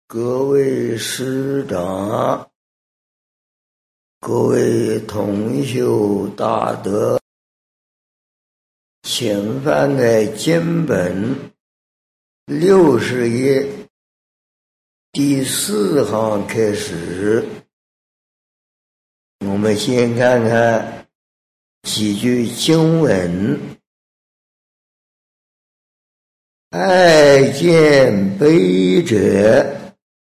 各位师长，各位同修大德，请翻开经本60页第4行开始。我们先看看几句经文。爱见悲者，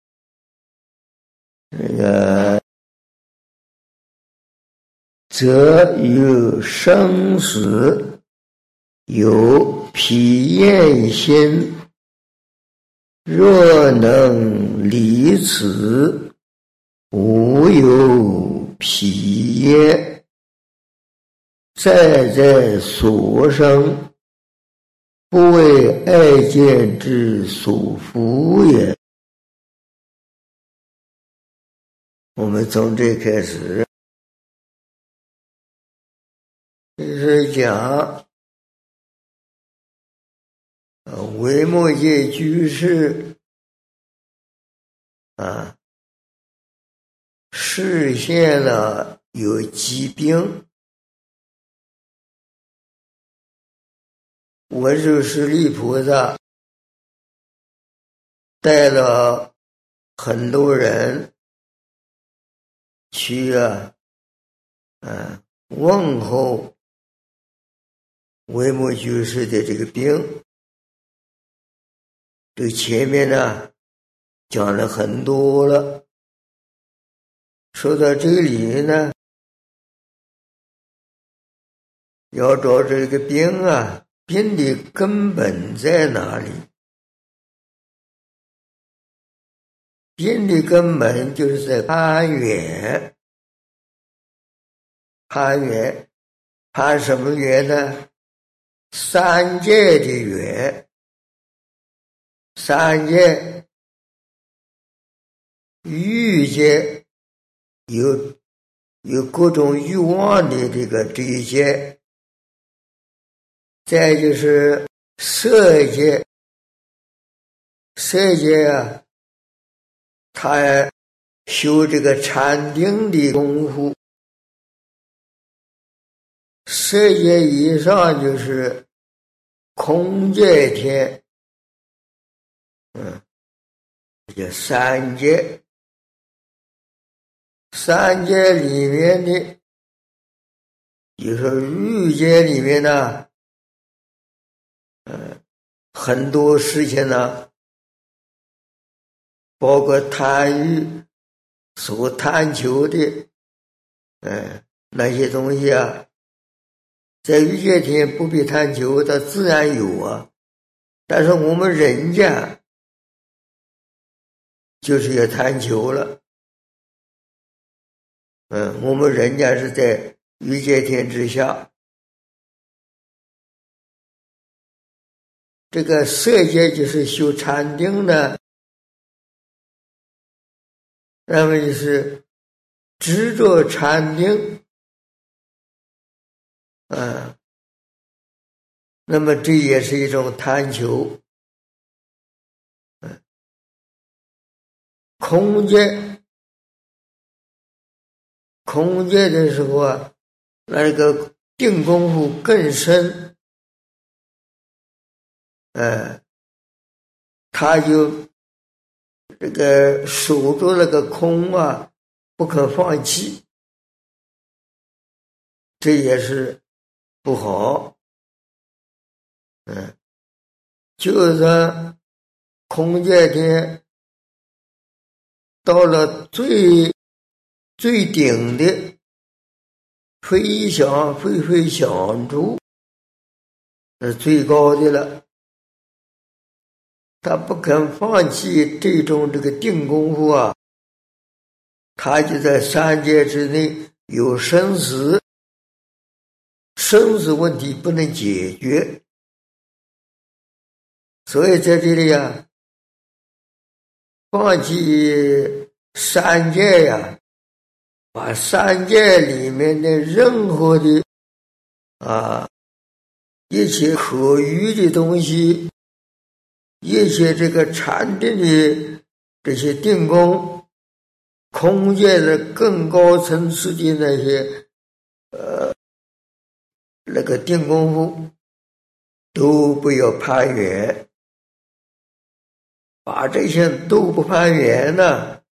则有生死，有疲厌心。若能离此，无有疲厌。在所生，不为爱见之所缚也。我们从这开始，就是讲维摩诘居士示现了有疾病，文殊师利菩萨带了很多人去问候维摩居士的这个病。这前面讲了很多了，说到这里呢，要找这个病病的根本在哪里？病的根本就是在攀缘。攀什么缘呢？三界的缘。三界，欲界有各种欲望的这一界，再就是色界。色界他修这个禅定的功夫。色界以上就是空界天，叫三界。三界里面的，就是欲界里面很多事情包括贪欲所贪求的那些东西在欲界天不必贪求，它自然有但是我们人家就是要贪求了。我们人家是在欲界天之下。这个色界就是修禅定的，那么就是执着禅定那么这也是一种贪求。空界的时候那个定功夫更深，他就这个守住那个空不肯放弃，这也是不好。就是空界天到了最顶的飞翔处，是最高的了。他不肯放弃这种这个定功夫他就在三界之内有生死问题不能解决，所以在这里放弃三界把三界里面的任何的一切可欲的东西，一切这个禅定的这些定功，空界的更高层次的那些那个定功夫都不要攀缘，把这些都不攀缘呢，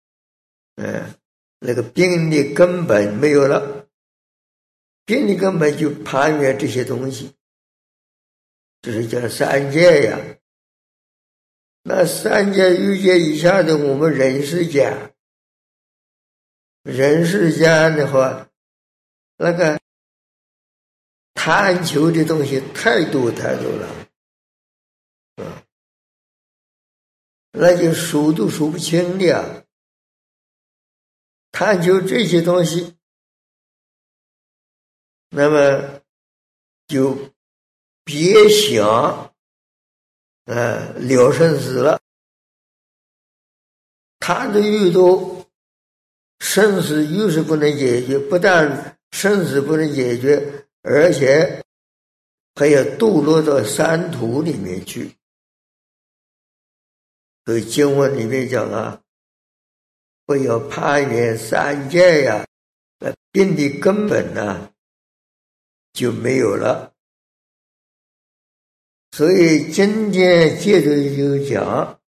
那个病的根本没有了，病的根本就攀缘这些东西，这是叫三界呀。那三界欲界以下的我们人世间，人世间的话，那个贪求的东西太多了，那就数都数不清的呀。探究这些东西，那么就别想了生死了。贪的越多，生死越是不能解决，不但生死不能解决，而且还要堕落到三途里面去。所以经文里面讲啊，不要攀缘三界呀，病的根本呢就没有了。所以今天接着就讲，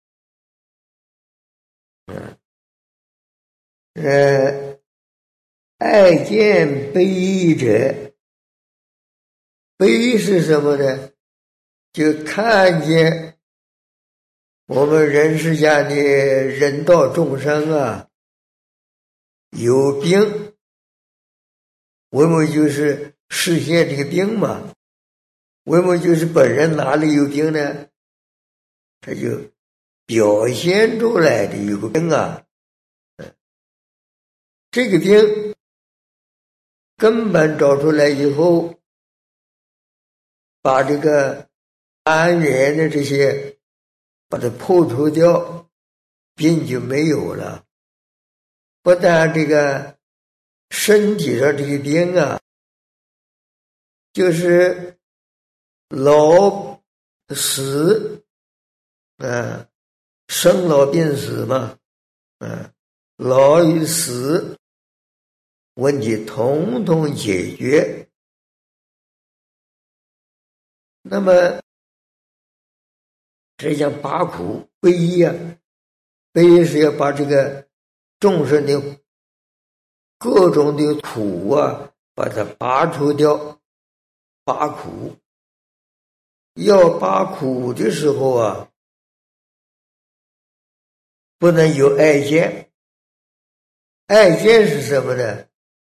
爱见悲意者，悲是什么呢？就看见我们人世间的人道众生啊，有病，为么就是实现这个病嘛？为么就是本人哪里有病呢？他就表现出来的有个病啊，这个病根本找出来以后，把这个安缘的这些把它破除掉，病就没有了。不但这个身体上这个病啊，就是老死，生老病死嘛，老与死问题统统解决。那么这讲拔苦悲呀，悲是要把这个众生的各种的苦啊，把它拔除掉，拔苦。要拔苦的时候啊，不能有爱见。爱见是什么呢？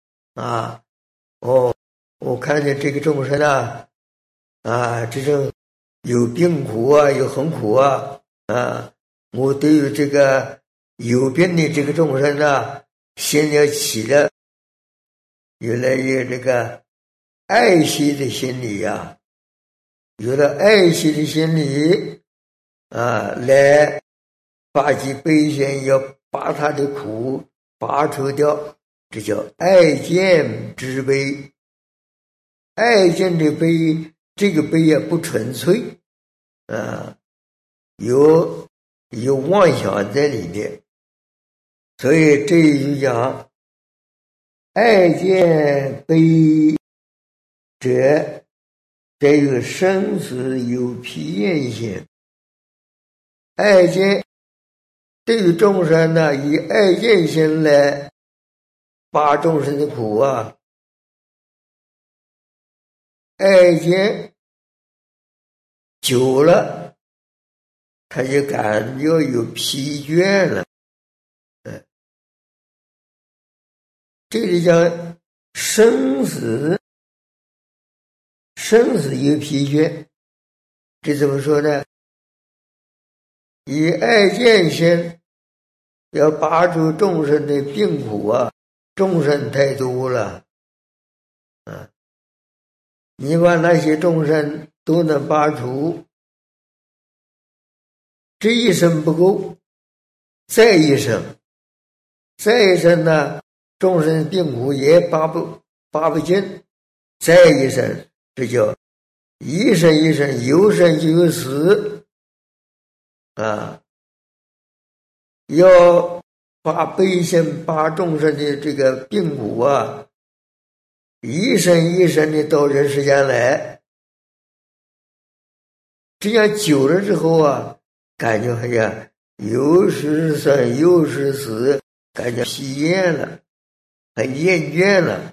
我看见这个众生这种有病苦啊，有很苦啊，我对于这个有病的这个众生心里起了越来越这个爱惜的心理啊，有了爱惜的心理来发起悲心，要把他的苦拔除掉，这叫爱见之悲。爱见的悲，这个悲也不纯粹有妄想在里面。所以这一句讲爱见悲者，这个生死有疲厌心。爱见对于众生呢，以爱见心来拔众生的苦啊，爱见久了，他就感觉有疲倦了。这里讲生死有疲倦，这怎么说呢？以爱见心要拔除众生的病苦啊，众生太多了你把那些众生都能拔除，这一生不够，再一生呢，众生病苦也拔不尽，再一生，这叫一生一生，有生就有死要把悲心把众生的这个病苦啊，一生一生的到人世间来，这样久了之后啊，感觉好像又是生又是死，感觉疲厌了，很厌倦了。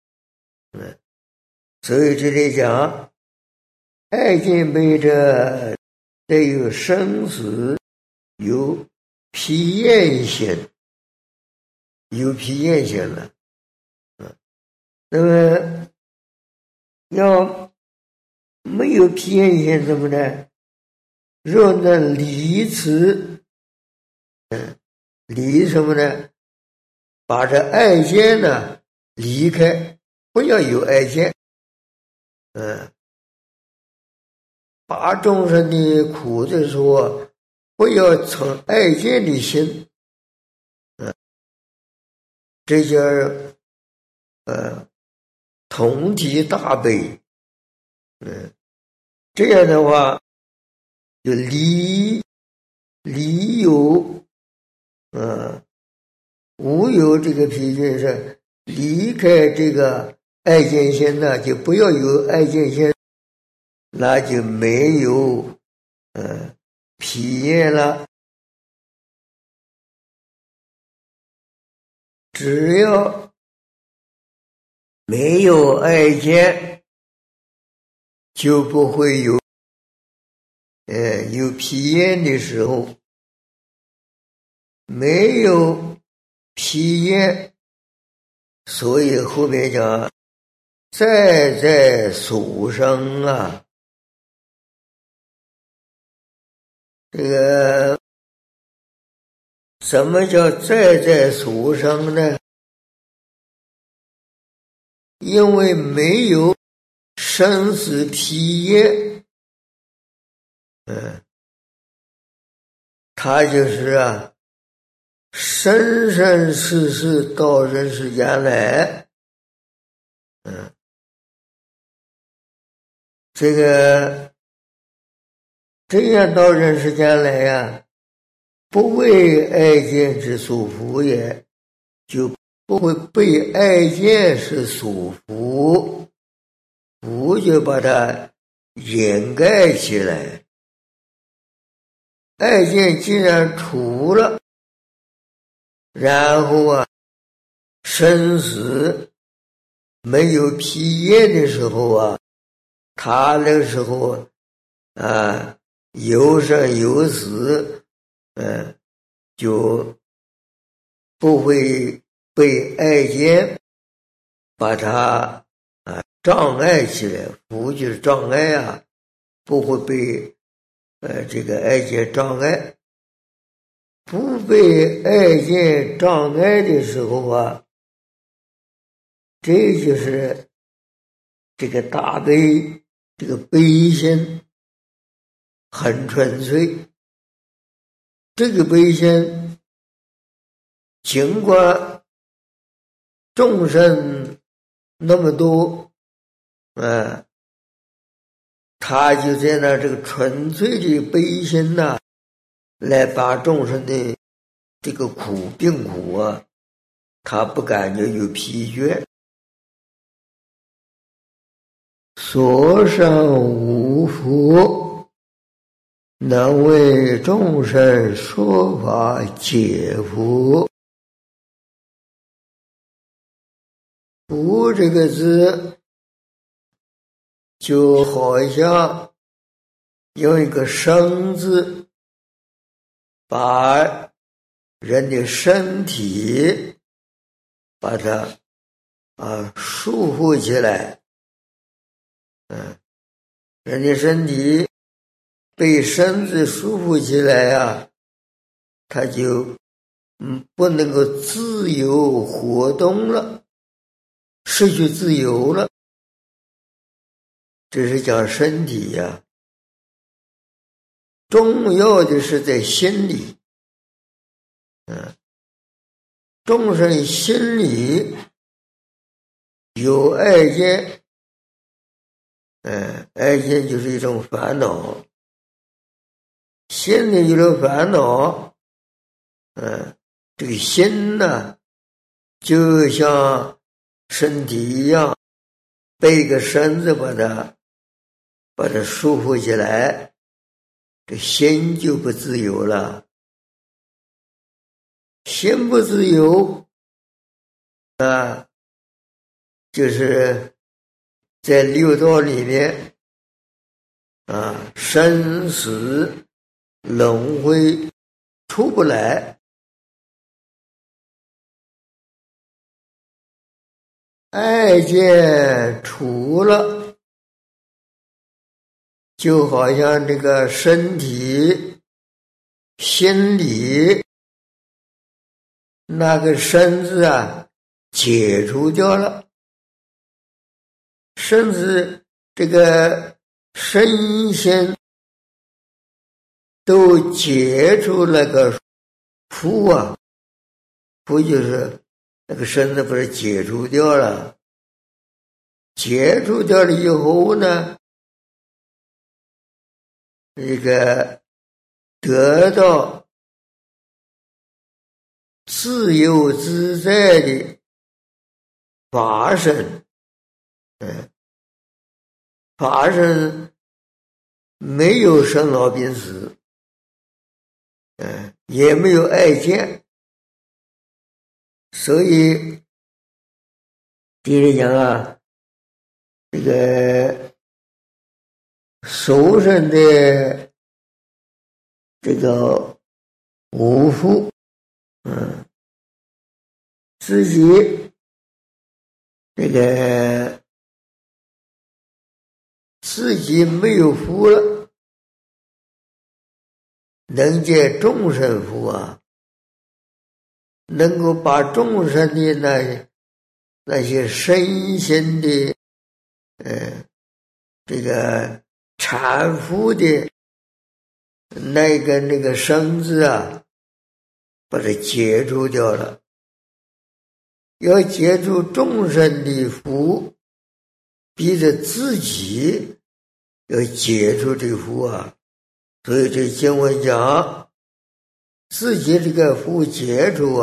所以这里讲爱见悲者，带有生死，有疲厌心，有疲厌心了。那么要没有疲厌心什么呢？若能离此，离什么呢？把这爱见呢离开，不要有爱见。把众生的苦的时候，不要成爱见的心。这叫同体大悲。这样的话就离有无有这个疲倦是离开这个爱见心呢，就不要有爱见心，那就没有疲厌了。只要没有爱见，就不会有有疲厌的时候。没有疲厌，所以后面讲在在所生啊。这个什么叫在在所生呢？因为没有生死疲厌，他就是生生世世到人世间来，这个这样到人世间来呀，不为爱见之所缚也，就不会被爱见是所缚，缚就把它掩盖起来。爱见既然除了，然后生死没有疲厌的时候他那个时候有生有死，就不会被爱见把它障碍起来。缚就是障碍不会被这个爱见障碍。不被爱见障碍的时候这就是这个大悲，这个悲心很纯粹。这个悲心尽管众生那么多，他就在那这个纯粹的悲心来把众生的这个病苦他不感觉有疲倦。所生无福，能为众生说法解福。福这个字就好像用一个生字把人的身体把它束缚起来。人的身体被身子束缚起来他就不能够自由活动了，失去自由了。这是讲身体重要的是在心里。众生心里有爱见，爱见就是一种烦恼。心里有了烦恼， 这个心呢，就像身体一样，被一个绳子把它束缚起来，这心就不自由了。心不自由就是在六道里面生死轮回出不来。爱见除了，就好像这个身体心理那个绳子解除掉了，甚至这个身心都解除那个缚缚就是那个绳子不是解除掉了，解除掉了以后呢，这个得到自由自在的法身，法身没有生老病死，也没有爱见，所以第一讲这个受身的这个无缚，自己这个自己没有缚了，能见众生缚能够把众生的那些身心的这个缠缚的那个绳子把它解除掉了。要解除众生的缚，逼着自己要解除这个缚所以这经文讲自己这个缚解除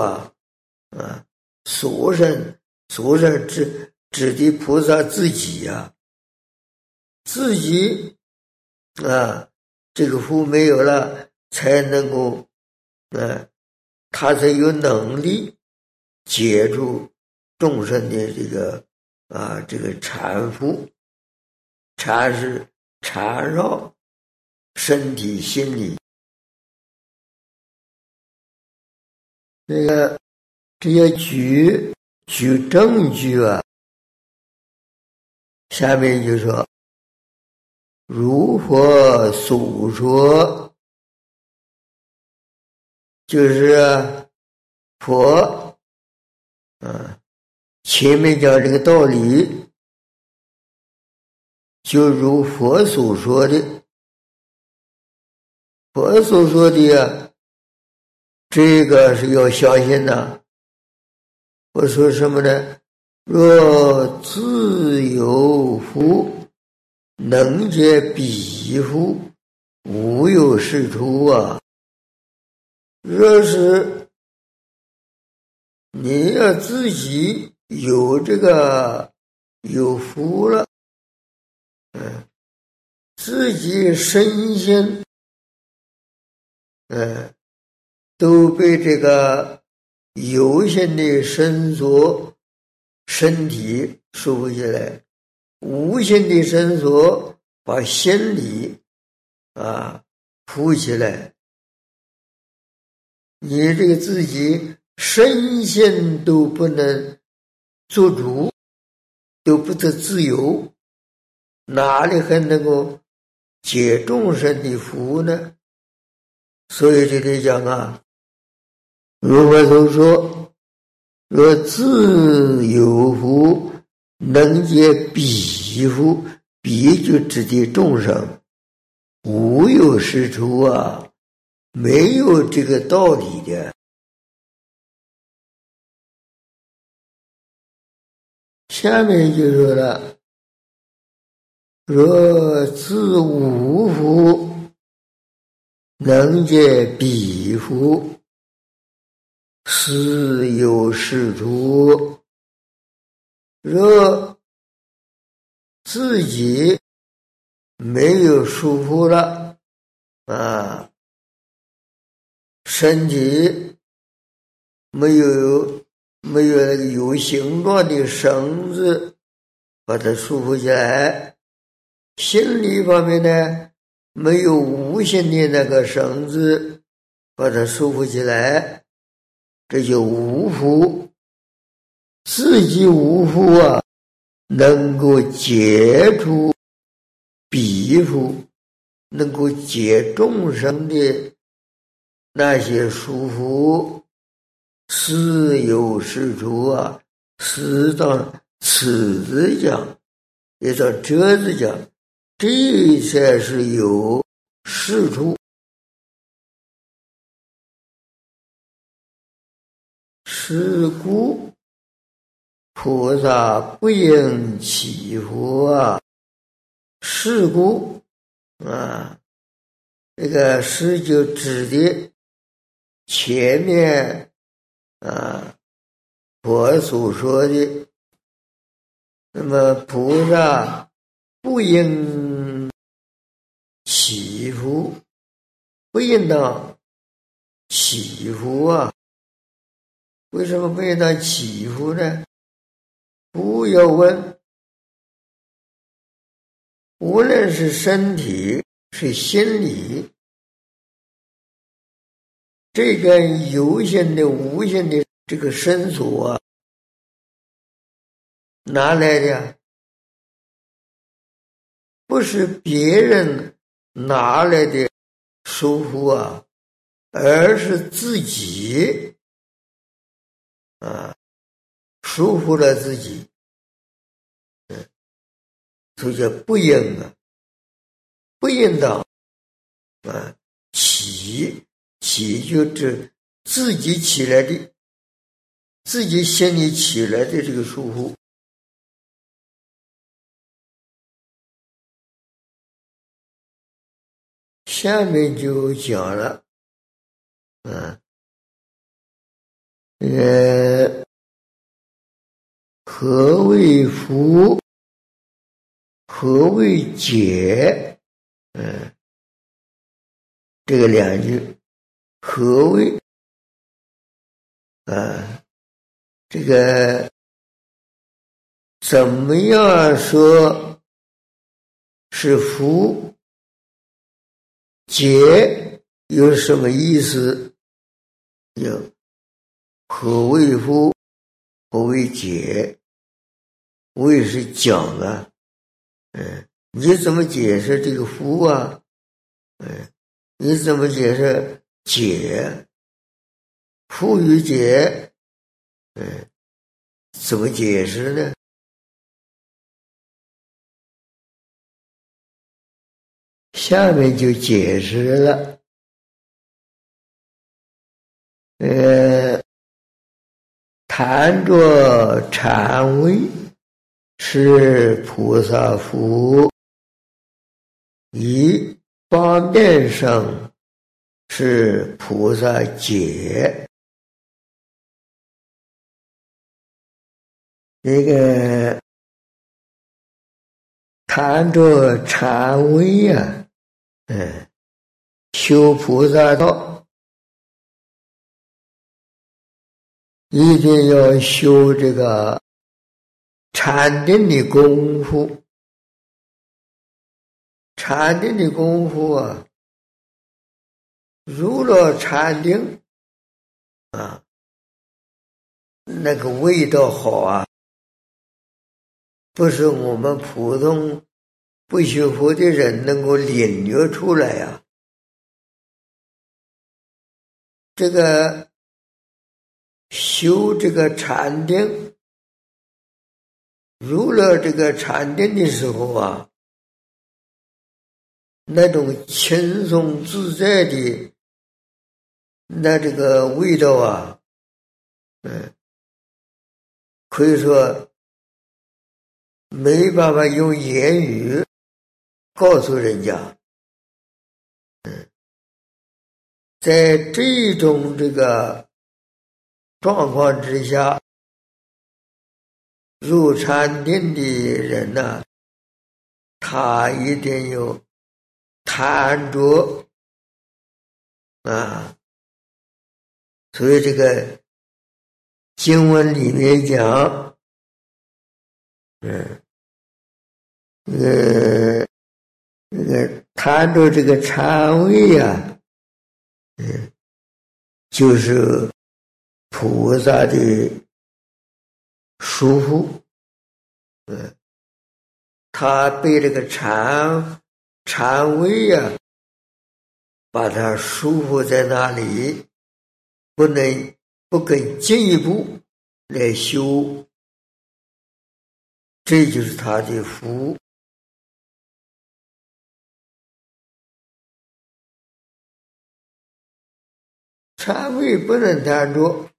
所生指的菩萨自己自己这个缚没有了，才能够他才有能力解除众生的这个缠缚。缠是缠绕身体心理，这些举证据下面就说如佛所说，就是佛前面讲这个道理，就如佛所说的，佛所说的这个是要相信的。我说什么呢？若自有缚，能解彼缚，无有是处若是你要自己有这个有缚了，自己身心都被这个有限的绳索身体束缚起来，无限的绳索把心理缚起来，你这个自己身心都不能做主，都不得自由，哪里还能够解众生的缚呢？所以这里讲如佛所说，若自有缚，能解彼缚，彼就指的众生，无有是处没有这个道理的。下面就说了，若自无缚，能解彼缚， 时有是处。若自己没有束缚了身体没有那个有形状的绳子把它束缚起来，心理方面呢没有无形的那个绳子把它束缚起来，这就无缚。自己无缚能够解除彼缚，能够解众生的那些束缚。时有是处时当此字讲，也到这字讲，这才是有是处。是故菩萨不应起伏是故这个是就指的前面我所说的，那么菩萨不应起伏，不应当起伏为什么不应当起伏呢？不要问，无论是身体是心理，这个有形的无形的这个绳索哪来的？不是别人拿来的束缚而是自己束缚了自己，所以叫不应不应当起就指自己起来的，自己心里起来的这个束缚。下面就讲了何谓缚，何谓解这个两句。何谓这个怎么样说是缚，解有什么意思？有何谓缚，何谓解？谓是讲你怎么解释这个缚你怎么解释解？缚与解怎么解释呢？下面就解释了谈着禅位是菩萨缚，以方便上是菩萨解。这个谈着禅位修菩萨道一定要修这个禅定的功夫。禅定的功夫入了禅定那个味道好不是我们普通不修佛的人能够领略出来这个修这个禅定，入了这个禅定的时候那种轻松自在的那这个味道可以说没办法用言语告诉人家在这种这个状况之下，入禅定的人呢，他一定有贪着啊。所以这个经文里面讲，贪着这个禅味啊，就是菩萨的束缚，他被这个禅味啊，把他束缚在那里，不更进一步来修，这就是他的福。禅味不能贪着，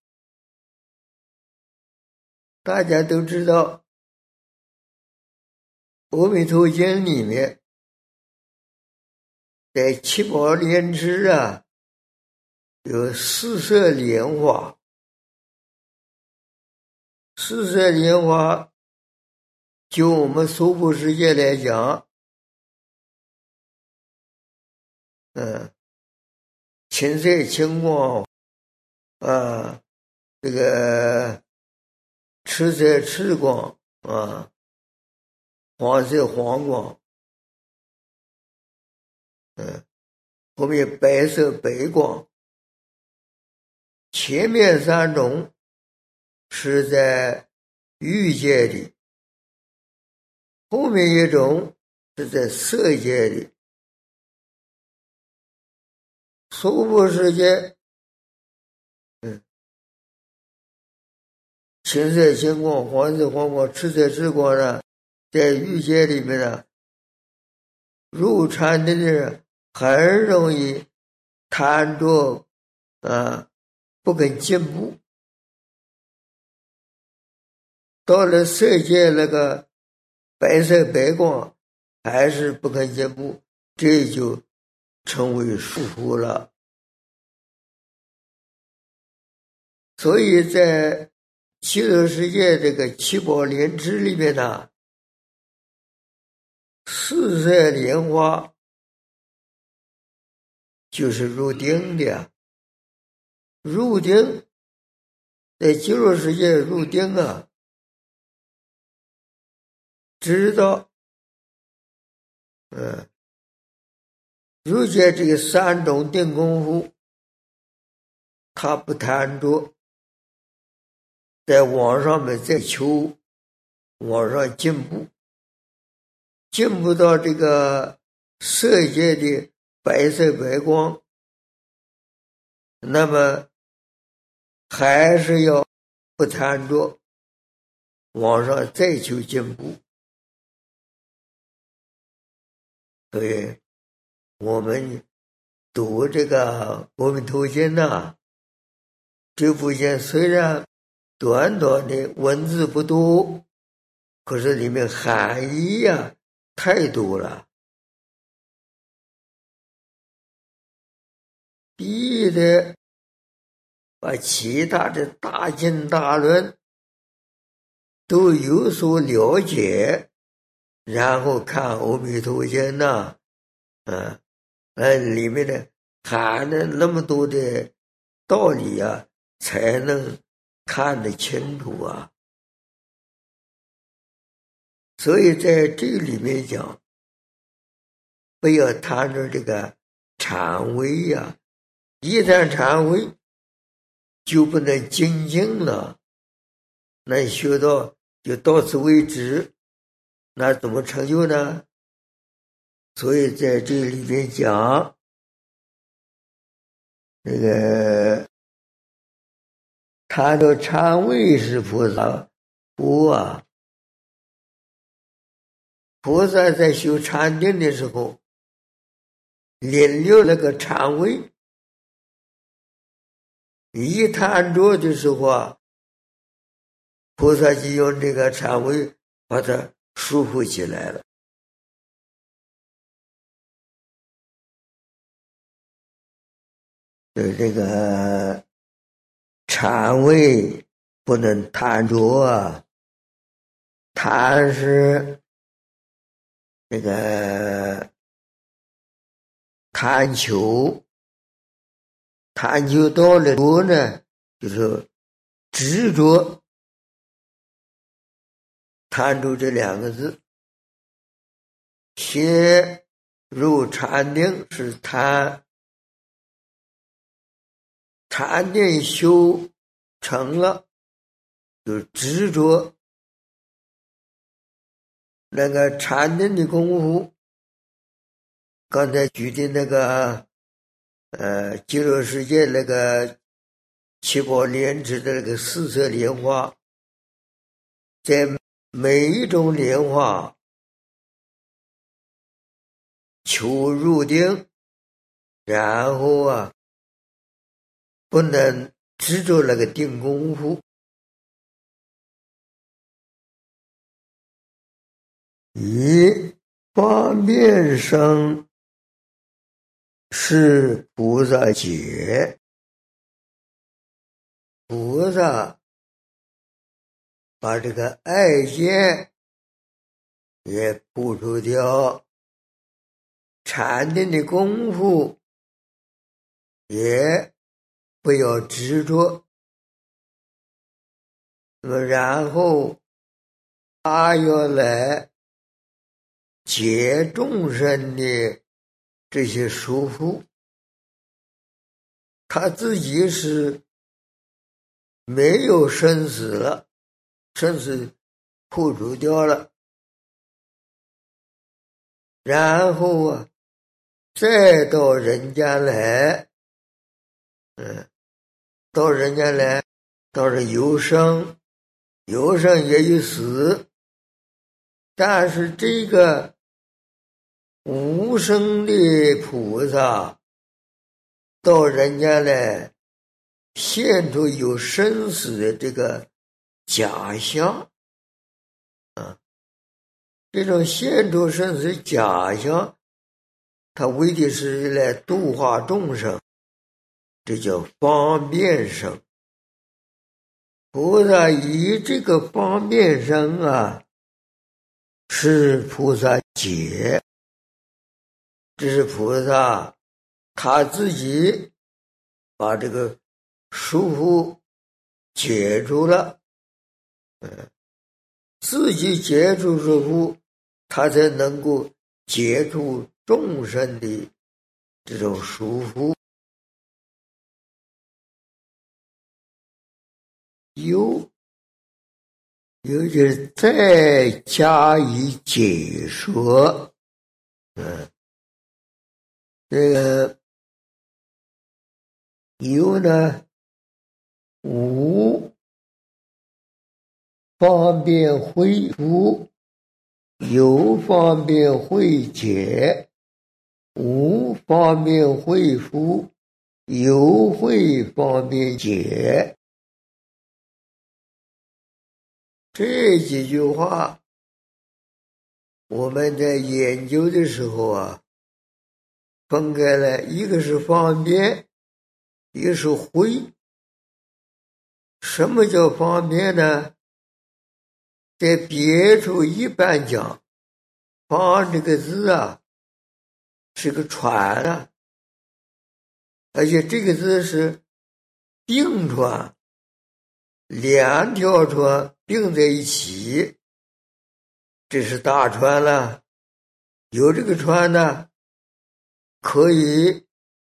大家都知道，《阿弥陀经》里面，在七宝莲池啊，有四色莲花。四色莲花，就我们娑婆世界来讲，青色青光啊，这个赤色赤光啊，黄色黄光，后面白色白光。前面三种是在欲界里，后面一种是在色界里。娑婆世界，青色青光、黄色黄光、赤色赤光呢，在欲界里面呢，入禅的人很容易贪着不肯进步。到了色界那个白色白光，还是不肯进步，这就成为束缚了。所以在极乐世界这个七宝莲池里面呢，四色莲花就是入定的。入定，在极乐世界入定啊，知道入界这个三种定功夫，他不贪着，在往上面再求往上进步，进步到这个色界的白色白光，那么还是要不贪着，往上再求进步。所以我们读这个《阿弥陀经》呐，这部经虽然短短的文字不多，可是里面含义啊太多了，必得把其他的大经大论都有所了解，然后看《阿弥陀经》呐，里面的含了那么多的道理啊，才能看得清楚啊。所以在这里面讲，不要贪着这个禅味呀，一旦禅味就不能精进了，那学到就到此为止，那怎么成就呢？所以在这里面讲，这个贪着禅味是菩萨福啊。菩萨在修禅定的时候，领略那个禅味，一贪着的时候啊，菩萨就用这个禅味把它束缚起来了。对这个禅禅位不能贪着啊，贪是那个贪求，贪求到了着呢，就是执着，贪着这两个字。先入禅定是贪，禅定修成了就执着。那个禅定的功夫，刚才举的那个极乐世界那个七宝莲池的那个四色莲花，在每一种莲花求入定，然后不能执着那个定功夫。以方便生是菩萨解，菩萨把这个爱见也破除掉，禅定的功夫也不要执着。那么然后他要来解众生的这些束缚，他自己是没有生死了，生死破除掉了，然后再到人间来，到人间来，到这有生，有生也有死，但是这个无生的菩萨到人间来现出有生死的这个假象这种现出生死假象，他为的是来度化众生，这叫方便生。菩萨以这个方便生是菩萨解，这是菩萨他自己把这个束缚解除了，自己解除束缚，他才能够解除众生的这种束缚。有就是再加以解说，这个有呢，无方便恢复，有方便会解，无方便恢复，有会方便解。这几句话我们在研究的时候分开了，一个是方便，一个是会。什么叫方便呢？在别处一般讲，方这个字是个船而且这个字是并船，两条船并在一起，这是大船了。有这个船呢，可以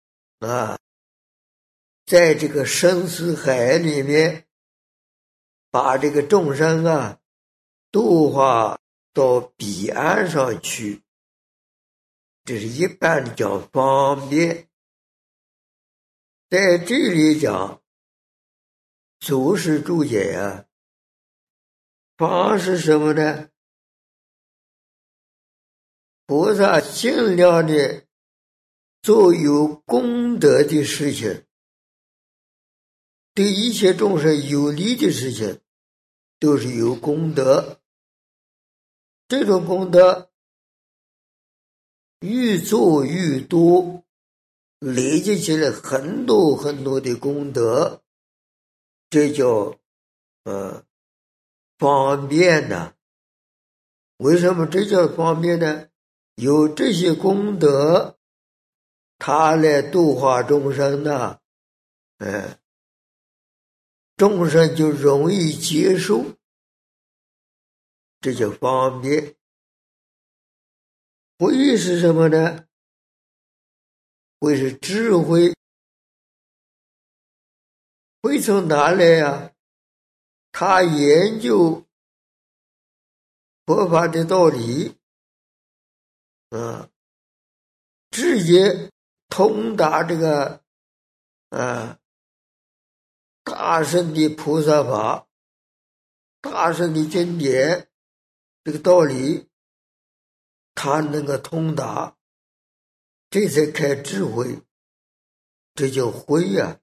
在这个生死海里面把这个众生度化到彼岸上去，这是一般讲方便。在这里讲祖师注解方是什么呢？菩萨尽量的做有功德的事情，对一切众生有利的事情都是有功德。这种功德愈做愈多，累积起来很多很多的功德， 这叫方便呢。为什么这叫方便呢？有这些功德，他来度化众生呢，众生就容易接受，这叫方便。慧是什么呢？慧是智慧。慧从哪来呀？他研究佛法的道理，直接通达这个大乘的菩萨法，大乘的经典，这个道理他能够通达，这才开智慧，这叫慧呀。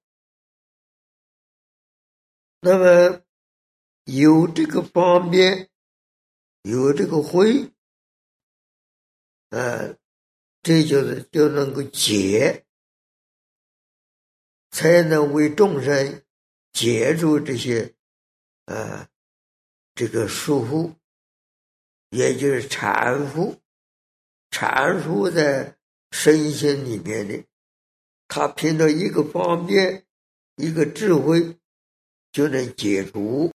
那么有这个方便，有这个慧，这就能够解，才能为众生解除这些这个束缚，也就是缠缚在身心里面的。他凭着一个方便，一个智慧，就能解除。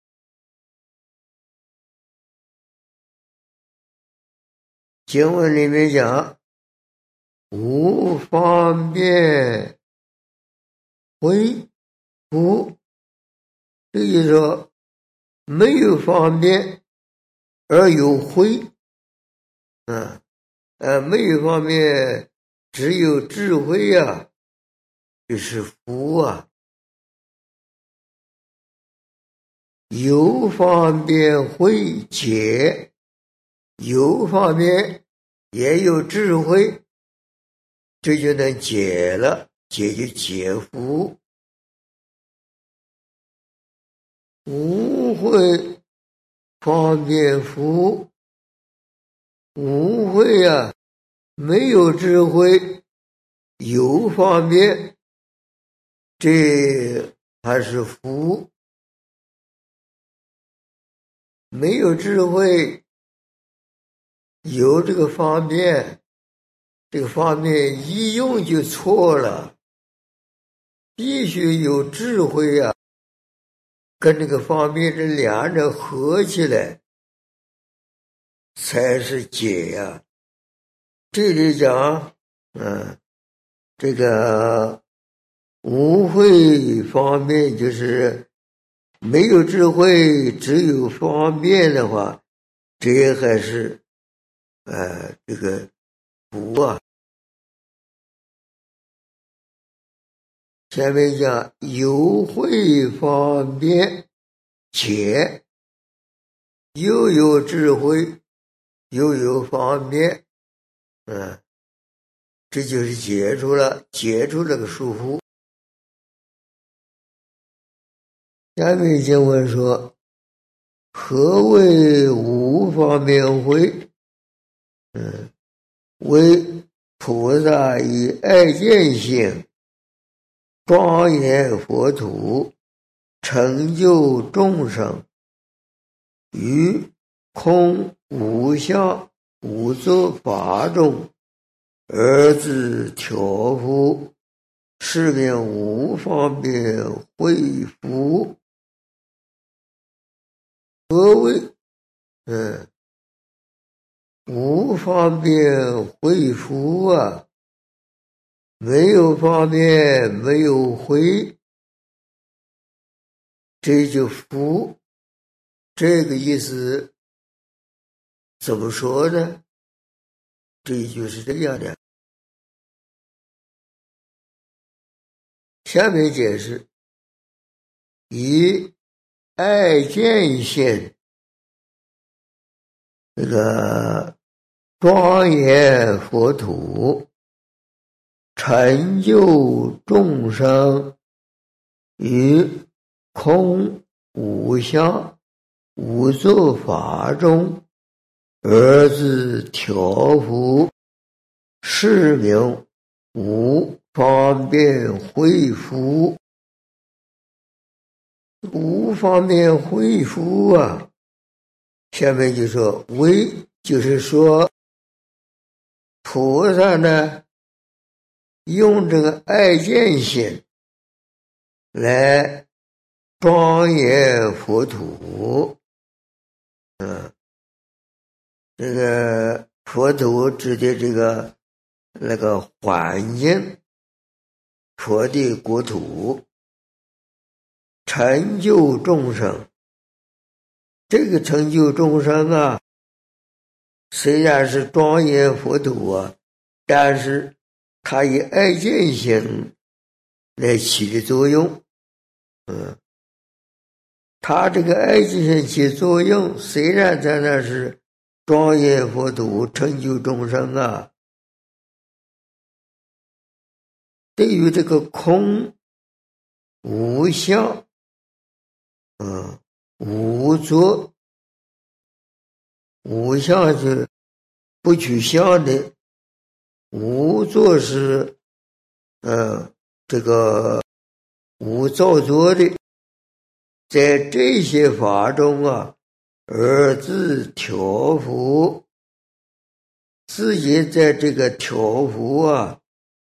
经文里面讲，无方便慧故，这就是说没有方便而有慧，没有方便只有智慧啊，就是福啊。有方便慧解，有方便也有智慧，这就能解了，解就解福。无慧方便福，无慧啊，没有智慧，有方便，这还是福。没有智慧，有这个方便，这个方便一用就错了，必须有智慧啊，跟这个方便这两者合起来才是解呀。这里讲这个无慧方便，就是没有智慧只有方便的话，这还是这个福啊。前面讲有慧方便解，又有智慧又有方便，这就是解除这个束缚。下面经文说，何谓无方便慧？为菩萨以爱见性庄严佛土，成就众生，于空无相无作法中，而自调伏，是名无方便慧福。何谓无方便慧福啊？没有方便，没有慧，这就福。这个意思怎么说呢？这就是这样的。下面解释，以爱见性这个庄严佛土，成就众生于空无相无作法中，而自调伏，是名无方便慧福。 无方便恢复啊。下面就说为，就是说菩萨呢用这个爱见心来庄严佛土。这个佛土指的这个那个环境，佛的国土，成就众生。这个成就众生啊，虽然是庄严佛土啊，但是它以爱见心来起的作用。它这个爱见心起作用，虽然在那是庄严佛土成就众生啊，对于这个空无相无作，无相是不取相的，无作是这个无造作的，在这些法中啊，而自调伏，自己在这个调伏啊，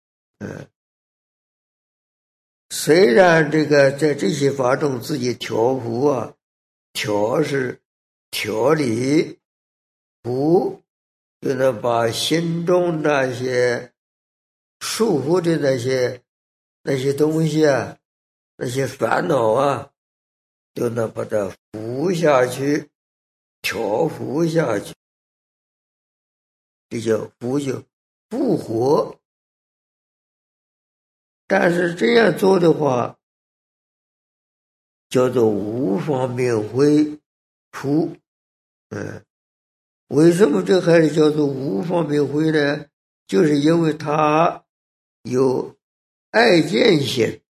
虽然这个在这些法中自己调伏啊，调是调理，伏就能把心中那些束缚的那些东西啊，那些烦恼啊，就能把它伏下去，调伏下去，这叫伏，就复活。但是这样做的话，叫做无方便恢复。为什么这还是叫做无方便恢呢？就是因为它有爱见心，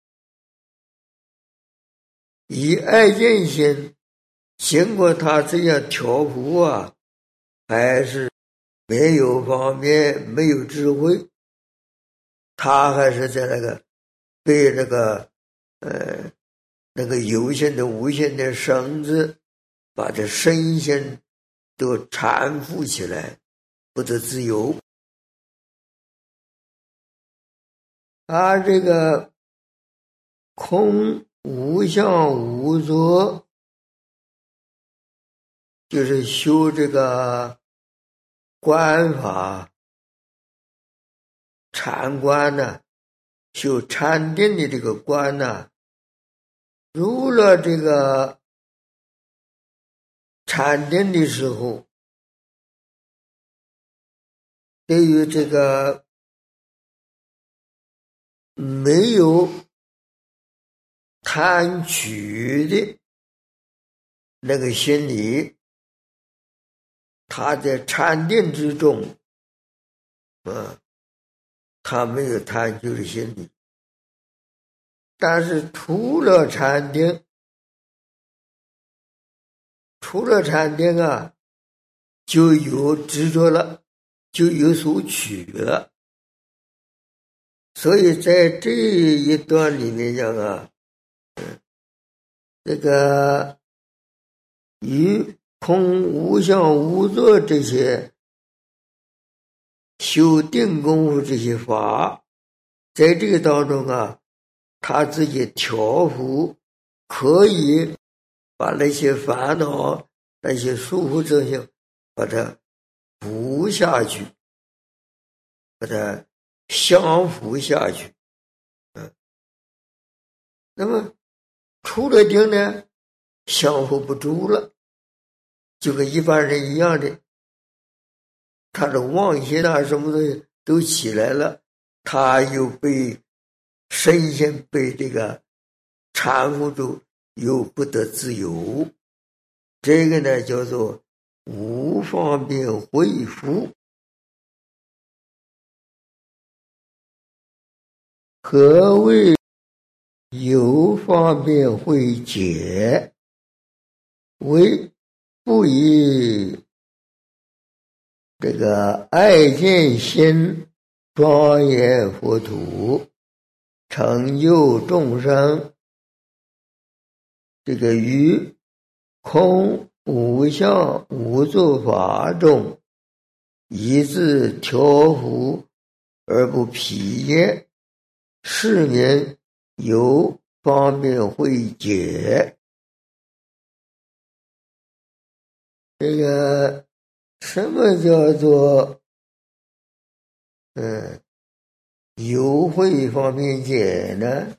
以爱见心经过他这样调伏啊，还是没有方便，没有智慧，他还是在那个被那个有限的无限的绳子把这身心都缠缚起来，不得自由。他这个空无相无作，就是修这个观法禅观呢，修禅定的这个观呢，入了这个禅定的时候，对于这个没有贪取的那个心理，他在禅定之中他没有贪取的心理。但是除了禅定啊，就有执着了，就有所取了。所以在这一段里面讲啊，这个与空无相无作这些修定功夫这些法，在这个当中啊，他自己调伏，可以把那些烦恼、那些束缚症性，把它伏下去，把它降伏下去。那么出了定呢，降伏不住了，就跟一般人一样的，他的妄心啊什么东西都起来了，他又被身心被这个缠缚住，又不得自由。这个呢叫做无方便恢复。何谓有方便慧解？为不以这个爱见心庄严佛土，成就众生。 这个于空无相无作法中，一自调伏而不疲也，是名有方便慧解。这个什么叫做有慧方便解呢？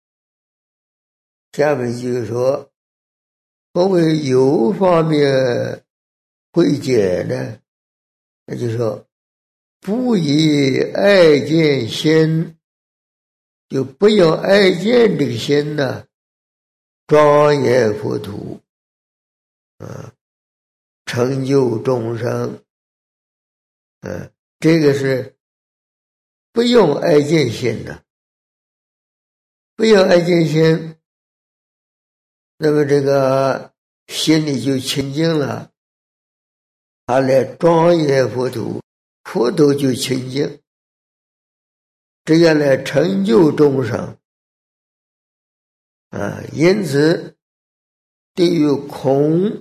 下面就是说，何为有方面慧解呢？那就是说，不以爱见心，就不用爱见这个心呢，庄严佛土，成就众生，这个是不用爱见心的，不用爱见心，那么这个心里就清净了，他来庄严佛土，佛土就清净，这样来成就众生因此对于空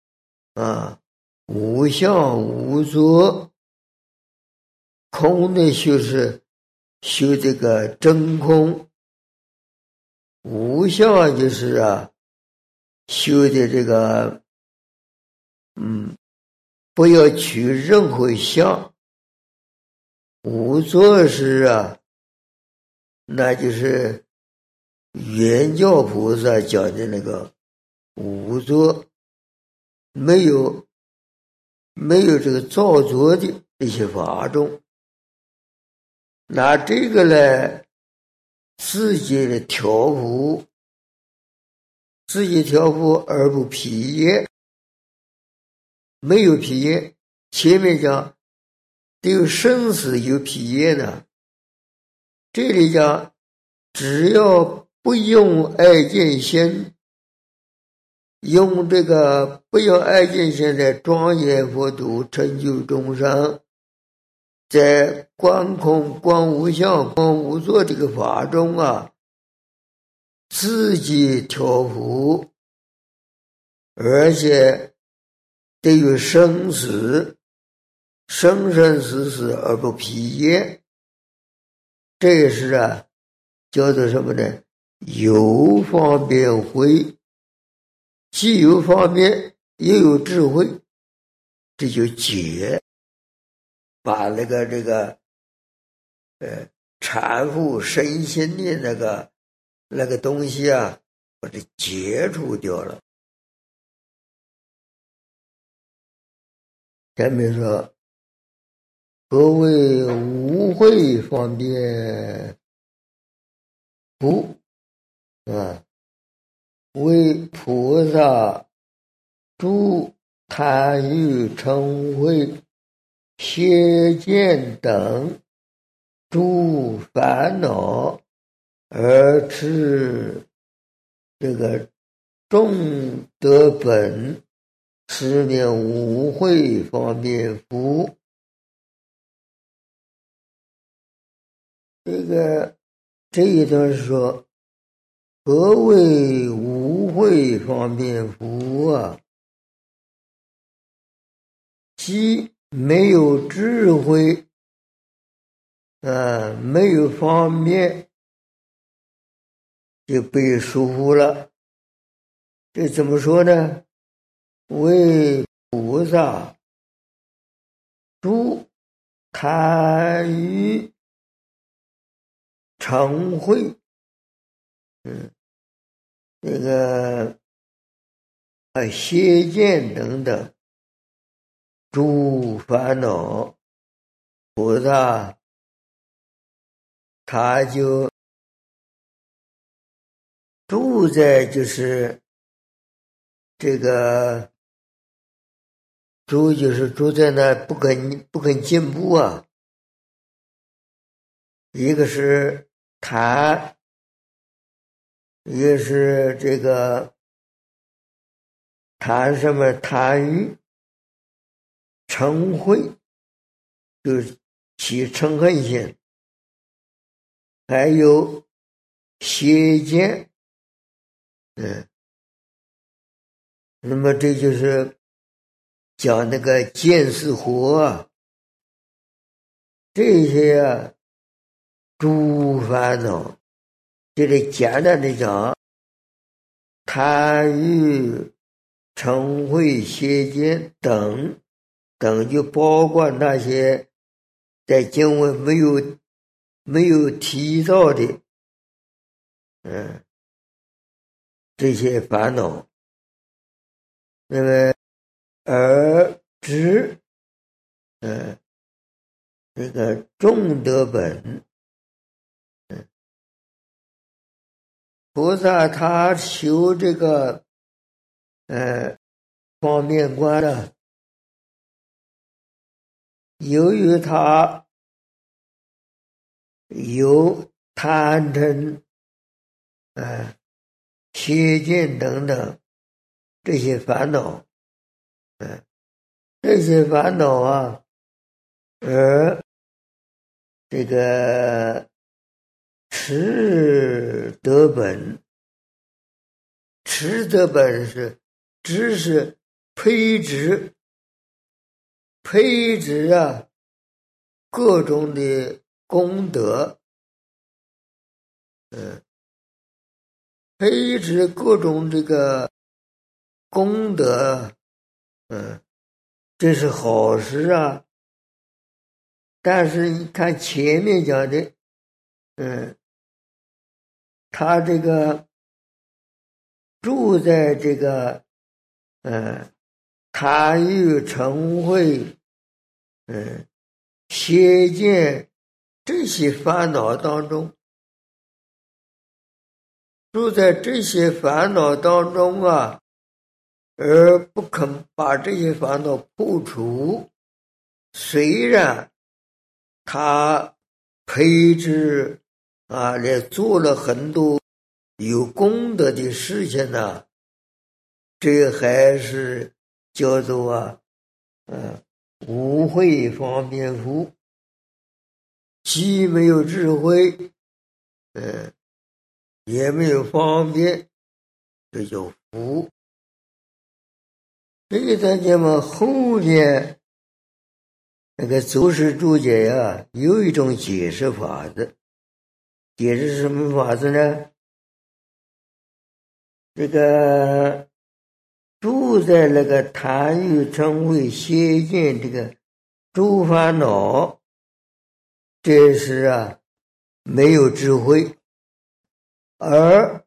无相无作，空呢就是修这个真空，无相就是修的这个不要取任何相，无作是那就是圆教菩萨讲的那个无作，没有这个造作的这些法中，拿这个来自己的调伏，自己调伏而不疲厌，没有疲厌。前面讲对于生死有疲厌呢，这里讲只要不用爱见心，用这个不用爱见心的庄严佛土成就众生，在观空观无相观无作这个法中自己调伏，而且对于生死生生死死而不疲厌，这也是叫做什么呢？有方便慧，既有方便也有智慧，这就解，把这个缠缚身心的那个东西把它解除掉了。下面说，何谓无慧方便不为菩萨诸贪欲嗔恚邪见等诸烦恼而持这个众德本，是名无慧方便福。这一段说，何谓无慧方便福即没有智慧没有方便，就被束缚了。这怎么说呢？为菩萨诸贪欲嗔恚那个邪见等等诸烦恼，菩萨他就住在就是这个就是住在那不肯进步一个是贪，一个是这个贪什么贪欲嗔恚，就是起嗔恨心，还有邪见那么这就是讲那个见思惑啊，这些诸烦恼，这里简单的讲，贪欲、嗔恚、邪见等就包括那些在经文没有提到的这些烦恼。那么而知这个众德本，菩萨他修这个方面观呢，由于他有贪嗔邪见等等这些烦恼，这些烦恼啊，而这个持德本，持德本是知识培植啊各种的功德，培植各种这个功德，这是好事啊。但是你看前面讲的，他这个住在这个贪欲、嗔恚、邪见这些烦恼当中，住在这些烦恼当中啊，而不肯把这些烦恼破除，虽然他培植也做了很多有功德的事情呢，这还是叫做无慧方便福，既没有智慧，也没有方便，这叫福。这个咱讲嘛，后面那个祖师注解呀，有一种解释法子。解释什么法子呢？这个住在那个贪欲、嗔恚、邪见这个诸烦恼，这是没有智慧，而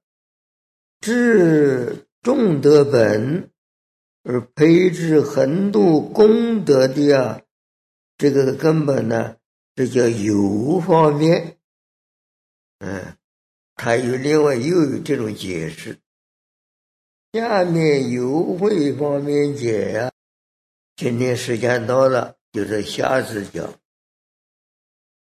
知众德本，而培植很多功德的这个根本呢，这叫有方面。它另外又有这种解释。下面有慧方面解今天时间到了，就是下次讲。